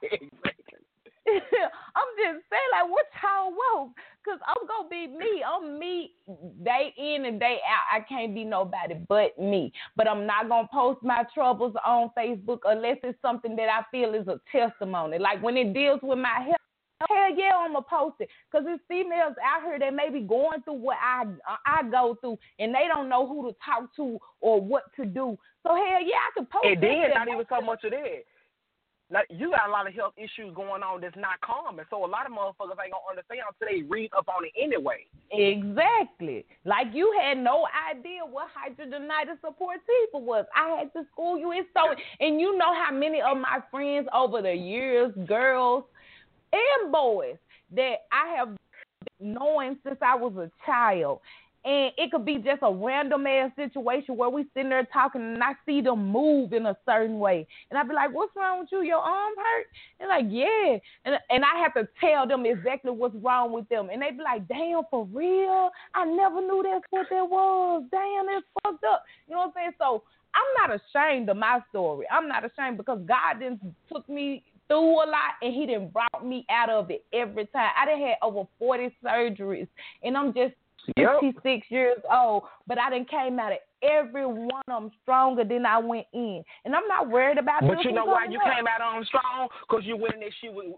I'm just saying, like, what y'all want? Because I'm going to be me. I'm me day in and day out. I can't be nobody but me. But I'm not going to post my troubles on Facebook unless it's something that I feel is a testimony. Like when it deals with my health, hell yeah, I'm going to post it. Because there's females out here that may be going through what I go through, and they don't know who to talk to or what to do. So hell yeah, I can post it. And then not even so much of that. Like, you got a lot of health issues going on that's not common, so a lot of motherfuckers ain't gonna understand until they read up on it anyway. Exactly. Like you had no idea what hidradenitis suppurativa was. I had to school you in so, and you know how many of my friends over the years, girls and boys, that I have known since I was a child. And it could be just a random ass situation where we sitting there talking and I see them move in a certain way. And I'd be like, what's wrong with you? Your arm hurt? And like, yeah. And I have to tell them exactly what's wrong with them. And they'd be like, damn, for real? I never knew that's what that was. Damn, that's fucked up. You know what I'm saying? So I'm not ashamed of my story. I'm not ashamed because God didn't took me through a lot and he done brought me out of it every time. I done had over 40 surgeries and I'm just 56 years old, but I done came out of every one of them stronger than I went in, and I'm not worried about. But you know why you came out of them strong? Because you went in that shit with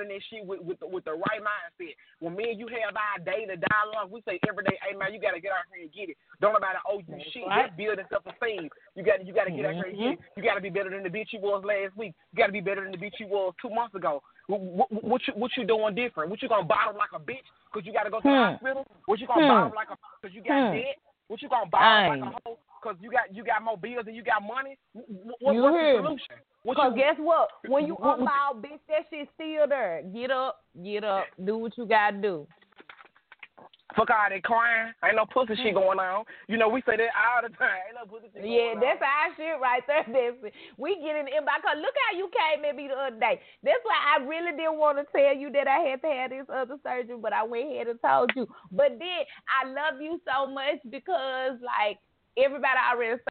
the right mindset. When me and you have our daily dialogue, we say every day, "Hey man, you gotta get out here and get it. Don't nobody owe you shit. Just building self-esteem. You gotta get out here and get it. You gotta be better than the bitch you was last week. You gotta be better than the bitch you was 2 months ago. What you doing different? What you gonna bottle like a bitch because you gotta go to the hospital? What you gonna bottle like a because you got debt? What you gonna bottle like a hoe because you got more bills and you got money? What's the solution? Because guess what? When you unball, bitch, that shit's still there. Get up, do what you gotta do. Fuck all that crying. Ain't no pussy shit going on. You know, we say that all the time. Ain't no pussy shit going on. That's our shit right there. We get in the inbox. Look how you came at me the other day. That's why I really didn't want to tell you that I had to have this other surgery, but I went ahead and told you. But then I love you so much because, like, everybody already said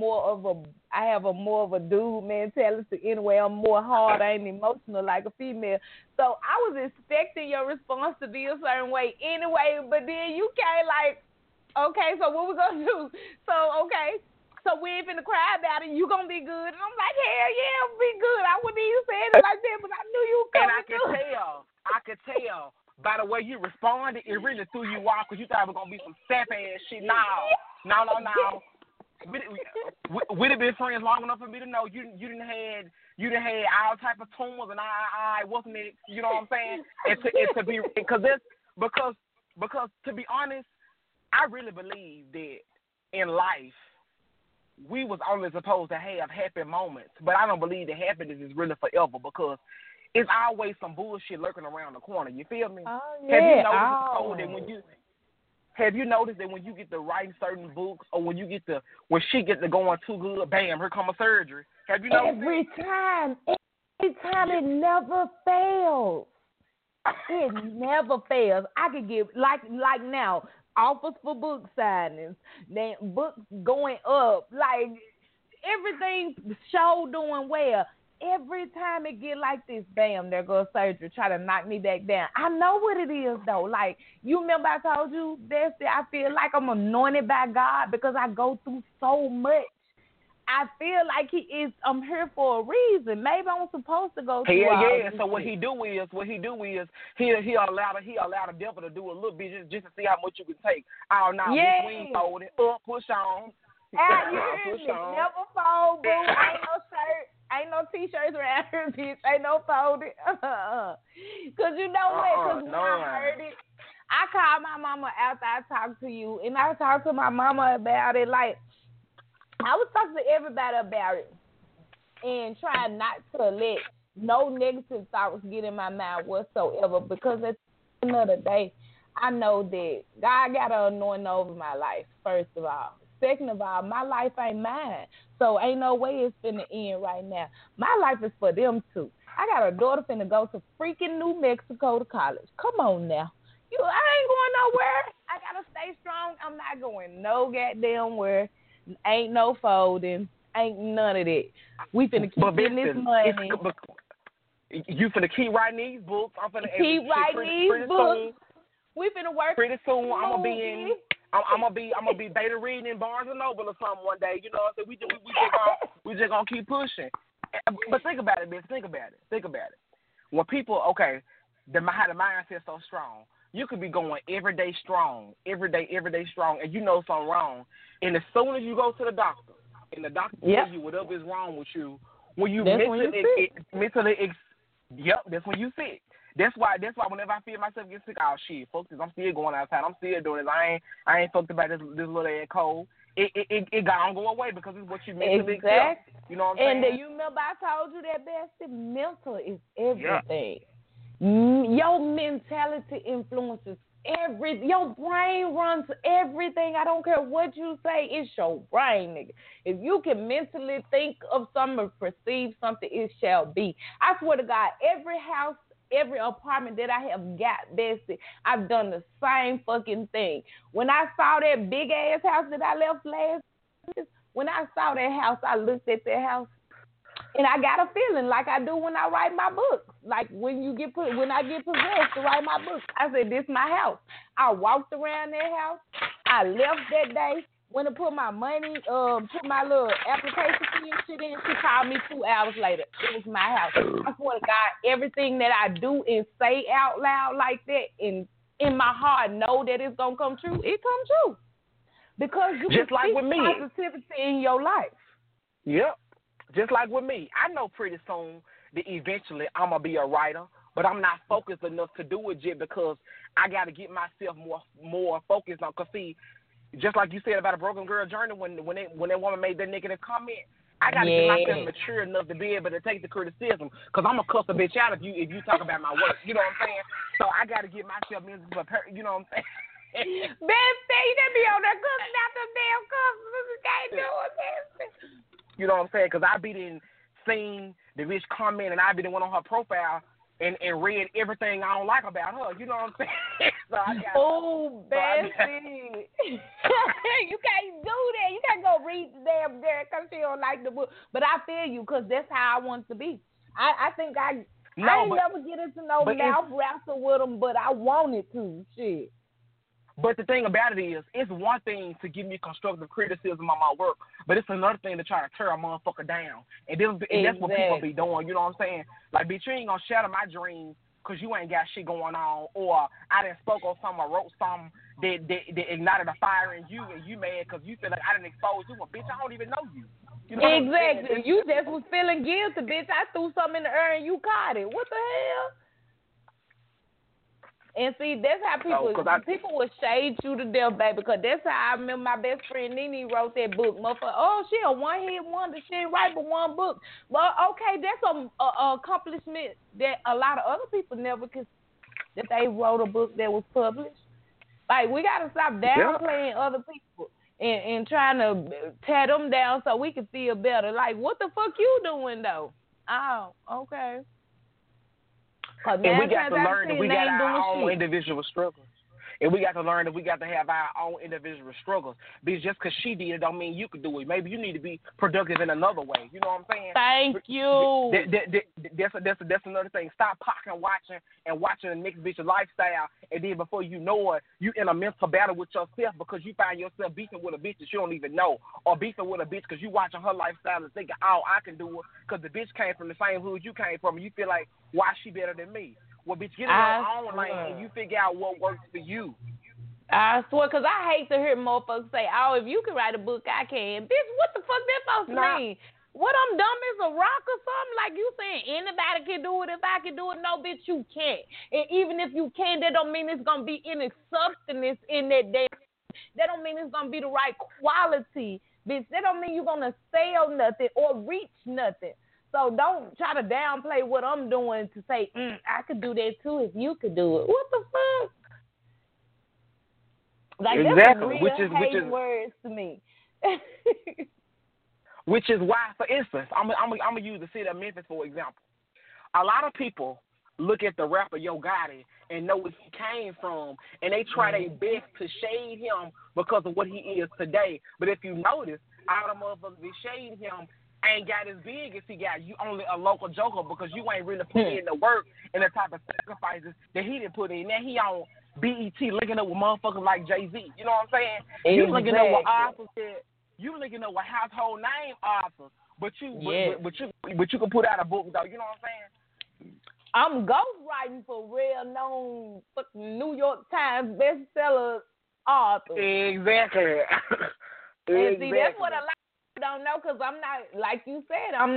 I have a more of a dude mentality anyway. I'm more hard, I ain't emotional like a female. So I was expecting your response to be a certain way anyway, but then you came like, okay, so what we gonna do? So, okay, so we ain't finna cry about it. You gonna be good. And I'm like, hell yeah, I'll be good. I wouldn't even say it like that, but I knew you were coming. And I could tell by the way you responded, it really threw you off because you thought it was gonna be some sappy ass shit. No. We'd have been friends long enough for me to know you didn't had all type of tumors and I wasn't it. You know what I'm saying? And to be because to be honest, I really believe that in life we was only supposed to have happy moments, but I don't believe that happiness is really forever because it's always some bullshit lurking around the corner. You feel me? Oh, yeah. Have you noticed that when you get to writing certain books or when when she gets to going too good, bam, here come a surgery? Have you noticed every time? Every time it never fails. It never fails. I could get like now offers for book signings, then books going up, like everything show doing well. Every time it get like this, bam, there goes surgery, try to knock me back down. I know what it is though. Like you remember I told you, Bessie, I feel like I'm anointed by God because I go through so much. I feel like I'm here for a reason. Maybe I'm supposed to go through all this So what shit. he do is he allow the devil to do a little bit just to see how much you can take. Oh no, bitch, we ain't folding. Push on. Push on. Never fold, boo. Ain't no shirt. Ain't no t-shirts around here, bitch. Ain't no folding. Cause you know what? Cause when I heard it, I called my mama after I talked to you, and I talked to my mama about it. Like I was talking to everybody about it and trying not to let no negative thoughts get in my mind whatsoever, because at the end of the day, I know that God got an anointing over my life, first of all. Second of all, my life ain't mine, so ain't no way it's finna end right now. My life is for them too. I got a daughter finna go to freaking New Mexico to college. Come on now. I ain't going nowhere. I gotta stay strong. I'm not going no goddamn where. Ain't no folding. Ain't none of that. We finna keep getting this money. You finna keep writing these books. I'm finna keep writing these books. We finna work. Pretty soon, I'm gonna be beta reading in Barnes and Noble or something one day. You know what I'm saying? We just gonna keep pushing. But think about it, bitch. Think about it. When people, how the mindset's so strong. You could be going every day strong, and you know something wrong. And as soon as you go to the doctor, and the doctor tells you whatever is wrong with you, when you that's when you sick. That's why whenever I feel myself get sick, oh shit, fuck this, I'm still going outside, I'm still doing this. I ain't fucked about this little ass cold. It got go away because it's what you mentally accept. You know what I'm saying? And you remember I told you that, Bessie, mental is everything. Your mentality influences everything. Your brain runs everything. I don't care what you say. It's your brain, nigga. If you can mentally think of something or perceive something, it shall be. I swear to God, every house, every apartment that I have got, Bessie, I've done the same fucking thing. When I saw that big ass house that I left when I saw that house, I looked at that house. And I got a feeling like I do when I write my books. Like when I get possessed to write my books. I said, this is my house. I walked around that house. I left that day. Went to put my money, put my little application fee and shit in. She called me 2 hours later. It was my house. I swear to God, everything that I do and say out loud like that, and in my heart know that it's going to come true, it comes true. Because you just can like speak with me. Positivity in your life. Yep. Just like with me, I know pretty soon that eventually I'm going to be a writer, but I'm not focused enough to do it yet because I got to get myself more focused on. Because, see, just like you said about a broken girl journey, when that woman made that negative comment, I got to get myself mature enough to be able to take the criticism because I'm going to cuss a bitch out if you talk about my work. You know what I'm saying? So I got to get myself mentally prepared. You know what I'm saying? Bessie, they be on there cussing out them damn customers. You can't do it, Bessie. You know what I'm saying? Because I be seen the bitch comment and I be the one on her profile and read everything I don't like about her. You know what I'm saying? Oh, Bessie. You can't do that. You can't go read the damn girl because she don't like the book. But I feel you because that's how I want to be. I think I ain't never get into no mouth wrestle with them, but I wanted to. Shit. But the thing about it is, it's one thing to give me constructive criticism on my work, but it's another thing to try to tear a motherfucker down. And that's what people be doing, you know what I'm saying? Like, bitch, you ain't going to shatter my dreams because you ain't got shit going on, or I done spoke on something or wrote something that ignited a fire in you, and you mad because you feel like I done exposed you. Well, bitch, I don't even know you. You know exactly. You just was feeling guilty, bitch. I threw something in the air and you caught it. What the hell? And see, that's how people will shade you to death, baby, because that's how I remember my best friend Nene wrote that book. Motherfucker, she a one-hit wonder. She didn't write but one book. But, okay, that's an accomplishment that a lot of other people never could, that they wrote a book that was published. Like, we got to stop downplaying other people and trying to tear them down so we can feel better. Like, what the fuck you doing, though? Oh, okay. And we got to learn that we got our own individual struggles. And we got to learn that we got to have our own individual struggles. Because just because she did it don't mean you could do it. Maybe you need to be productive in another way. You know what I'm saying? Thank you. That's another thing. Stop pocket watching the next bitch's lifestyle, and then before you know it, you in a mental battle with yourself because you find yourself beefing with a bitch that you don't even know, or beefing with a bitch because you watching her lifestyle and thinking, oh, I can do it because the bitch came from the same hood you came from, and you feel like, why she better than me? Well, bitch, get in your own lane and you figure out what works for you. I swear, because I hate to hear motherfuckers say, oh, if you can write a book, I can. Bitch, what the fuck that supposed to mean? What, I'm dumb as a rock or something? Like you saying anybody can do it if I can do it? No, bitch, you can't. And even if you can, that don't mean it's going to be any substance in that damn. That don't mean it's going to be the right quality, bitch. That don't mean you're going to sell nothing or reach nothing. So don't try to downplay what I'm doing to say, I could do that too if you could do it. What the fuck? Like, exactly. Which is words to me. Which is why, for instance, I'm gonna use the city of Memphis for example. A lot of people look at the rapper Yo Gotti and know where he came from, and they try their best to shade him because of what he is today. But if you notice, all the motherfuckers that shade him ain't got as big as he got. You only a local joker because you ain't really put in the work and the type of sacrifices that he didn't put in. Now he on BET linking up with motherfuckers like Jay-Z. You know what I'm saying? Exactly. You linking up with authors that you linking up with household name authors, but you can put out a book though. You know what I'm saying? I'm ghostwriting for real known fucking New York Times bestseller authors. Exactly. And see, that's what a lot don't know, because I'm not, like you said, I'm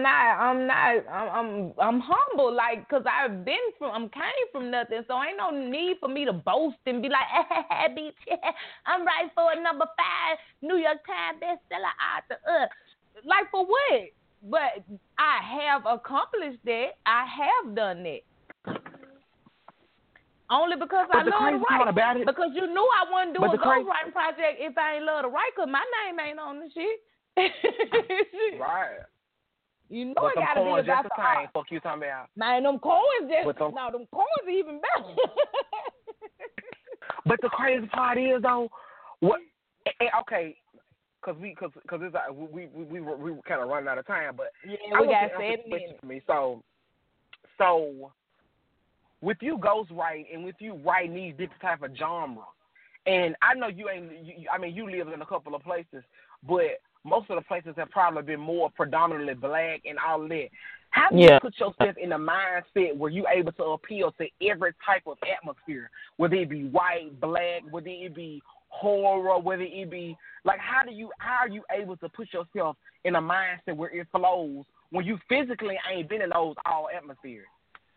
humble, like, because I came from nothing, so ain't no need for me to boast and be like, bitch, I'm writing for a number 5 New York Times bestseller author. Like, for what? But I have accomplished that. I have done that. Only because I love to write. Because you knew I wouldn't do a ghostwriting project if I ain't love to write, because my name ain't on the shit. Right. You know I gotta be about the art. Fuck you talking about. Man, them coins them coins even better. But the crazy part is though, what? Okay, because we kind of running out of time, but yeah, we got 7 minutes. For me. So with you ghostwriting and with you writing these different type of genres, and I know you ain't. You live in a couple of places, but most of the places have probably been more predominantly black and all that. How do you put yourself in a mindset where you're able to appeal to every type of atmosphere, whether it be white, black, whether it be horror, whether it be like how are you able to put yourself in a mindset where it flows when you physically ain't been in those all atmospheres?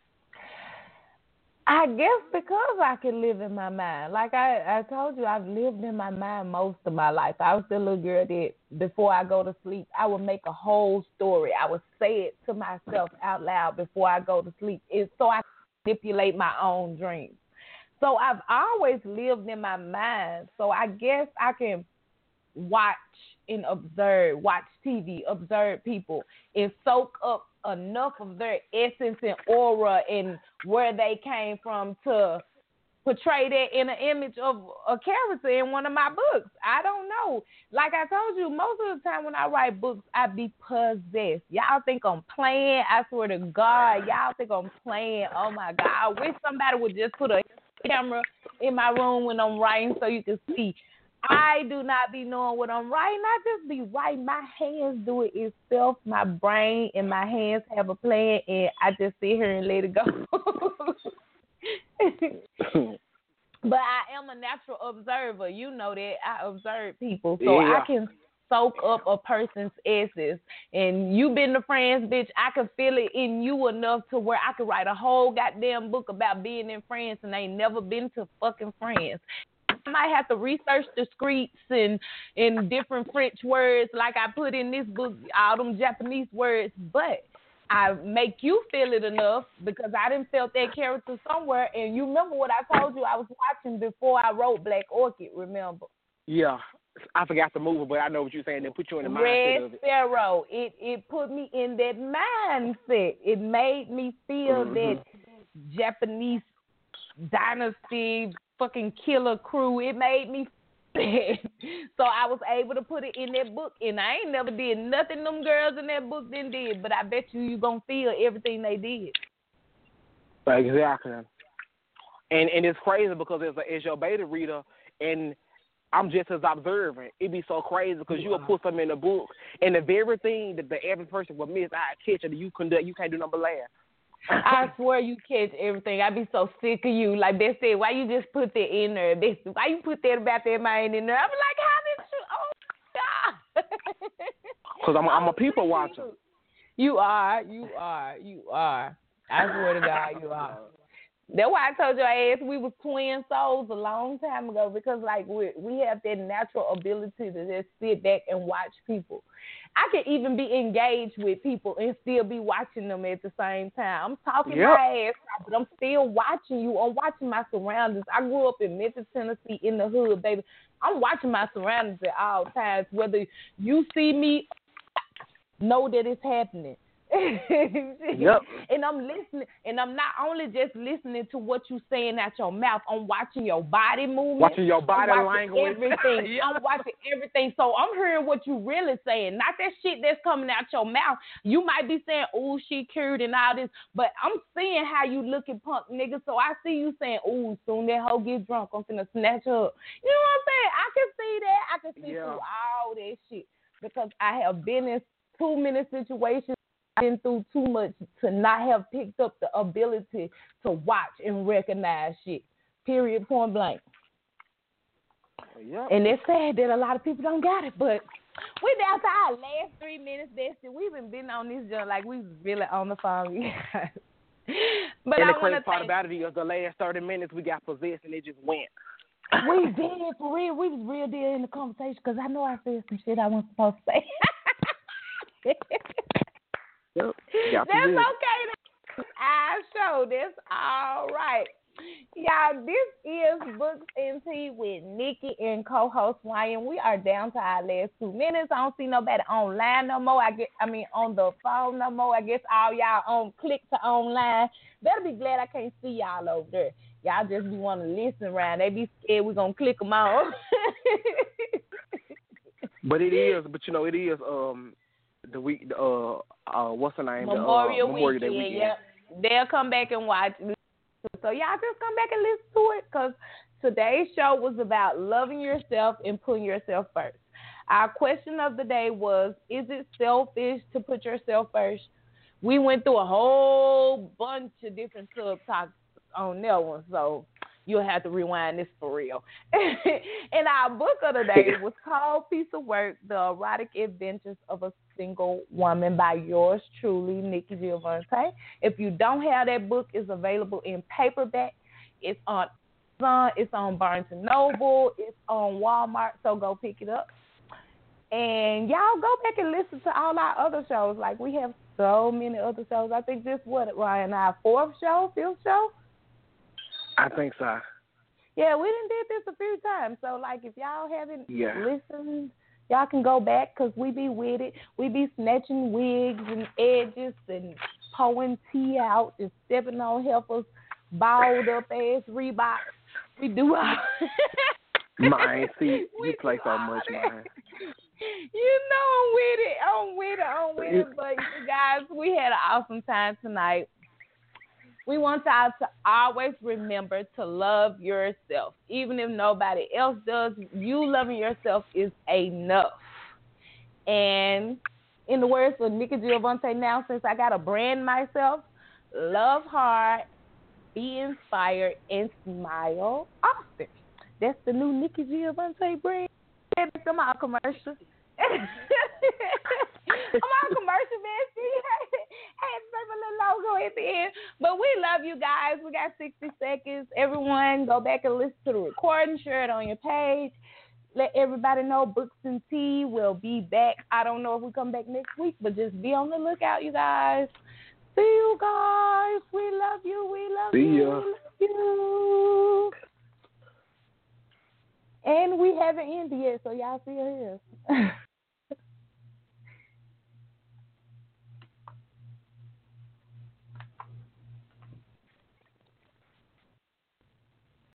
I guess because I can live in my mind. Like I told you, I've lived in my mind most of my life. I was the little girl that before I go to sleep, I would make a whole story. I would say it to myself out loud before I go to sleep. It's so I can manipulate my own dreams. So I've always lived in my mind. So I guess I can watch and observe, watch TV, observe people, and soak up enough of their essence and aura and where they came from to portray that in an image of a character in one of my books. I don't know. Like I told you, most of the time when I write books, I be possessed. Y'all think I'm playing? I swear to God, y'all think I'm playing. Oh, my God. I wish somebody would just put a camera in my room when I'm writing so you can see. I do not be knowing what I'm writing. I just be writing. My hands do it itself. My brain and my hands have a plan, and I just sit here and let it go. But I am a natural observer. You know that. I observe people, so I can soak up a person's essence. And you been the friends, bitch. I can feel it in you enough to where I could write a whole goddamn book about being in France, and I ain't never been to fucking France. I might have to research the streets and different French words like I put in this book, all them Japanese words, but I make you feel it enough because I done felt that character somewhere. And you remember what I told you I was watching before I wrote Black Orchid, remember? Yeah. I forgot the movie, but I know what you're saying. They put you in the mindset Red of it. Sparrow. It put me in that mindset. It made me feel that Japanese dynasty fucking killer crew. It made me feel that. So I was able to put it in that book, and I ain't never did nothing them girls in that book did, but I bet you gonna feel everything they did. Exactly. And it's crazy because as your beta reader, and I'm just as observant. It be so crazy because you will put something in the book, and the very thing that the average person will miss, I catch it, you can't do nothing but laugh. I swear you catch everything. I be so sick of you. Like they said, why you just put that in there? Why you put that about that mind in there? I'm like, how did you? Oh God! Because I'm a people watcher. You are. I swear to God, you are. That's why I told your ass we was twin souls a long time ago, because like we have that natural ability to just sit back and watch people. I can even be engaged with people and still be watching them at the same time. I'm talking my ass off, but I'm still watching you. I'm watching my surroundings. I grew up in Memphis, Tennessee, in the hood, baby. I'm watching my surroundings at all times. Whether you see me, know that it's happening. And I'm listening, and I'm not only just listening to what you saying out your mouth. I'm watching your body movement, watching your body language, everything. I'm watching everything, so I'm hearing what you really saying, not that shit that's coming out your mouth. You might be saying, "Ooh, she cured" and all this, but I'm seeing how you looking, punk nigga. So I see you saying, "Ooh, soon that hoe get drunk, I'm finna snatch her up." You know what I'm saying? I can see that. I can see through all that shit because I have been in too many situations. Been through too much to not have picked up the ability to watch and recognize shit. Period. Point blank. And it's sad that a lot of people don't got it, but we down to our last 3 minutes, Bestie. We've been on this joint like we really on the phone, you guys. But and the crazy part about it is the last 30 minutes we got possessed and it just went. We did, for real. We was real deal in the conversation because I know I said some shit I wasn't supposed to say. That's okay. That's our show. That's all right. Y'all, this is Books and Tea with Nikki and co-host Ryan. We are down to our last 2 minutes. I don't see nobody online no more. On the phone no more. I guess all y'all on click to online. Better be glad I can't see y'all over there. Y'all just be want to listen around. They be scared we're going to click them on. But it is the week, what's the name? Memorial Day weekend. weekend. Yep. They'll come back and watch. So y'all just come back and listen to it, because today's show was about loving yourself and putting yourself first. Our question of the day was, is it selfish to put yourself first? We went through a whole bunch of different subtopics on that one, so you'll have to rewind this for real. And our book of the day was called Piece of Work, The Erotic Adventures of a Single Woman by yours truly, Nikki Giovante. If you don't have that book, it's available in paperback. It's on Amazon, it's on Barnes & Noble, it's on Walmart, so go pick it up. And y'all go back and listen to all our other shows. Like, we have so many other shows. I think this, Ryan, our fifth show? I think so. Yeah, we done did this a few times. So, like, if y'all haven't listened, y'all can go back, because we be with it. We be snatching wigs and edges and pouring tea out and stepping on heifers, balled up ass Reeboks. We do all. Mine, see, you play so much, man. You know I'm with it. But, you guys, we had an awesome time tonight. We want y'all to always remember to love yourself. Even if nobody else does, you loving yourself is enough. And in the words of Nikki Giovante now, since I got to brand myself, love hard, be inspired, and smile often. That's the new Nikki Giovante brand. I'm our commercial. I'm our commercial, man. See, I had to say my little logo at the end. But we love you guys. We got 60 seconds. Everyone, go back and listen to the recording. Share it on your page. Let everybody know Books and Tea will be back. I don't know if we come back next week, but just be on the lookout, you guys. See you guys. We love you. We love you. We love you. And we have haven't ended yet, so y'all still here.